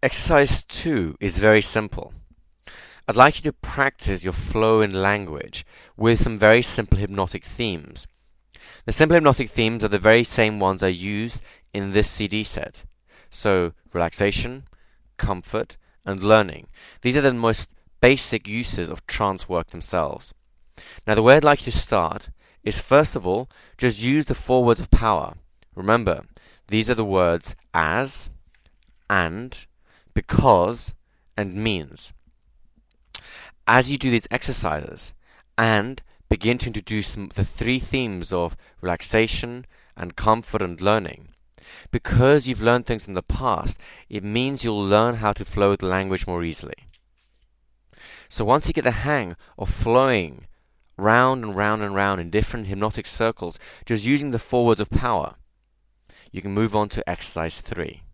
Exercise 2 is very simple. I'd like you to practice your flow in language with some very simple hypnotic themes. The simple hypnotic themes are the very same ones I used in this CD set. So, relaxation, comfort, and learning. These are the most basic uses of trance work themselves. Now, the way I'd like you to start is, first of all, just use the 4 words of power. Remember, these are the words as, and, because, and means. As you do these exercises and begin to introduce the 3 themes of relaxation and comfort and learning, because you've learned things in the past, it means you'll learn how to flow with language more easily. So once you get the hang of flowing round and round and round in different hypnotic circles, just using the 4 words of power, you can move on to exercise 3.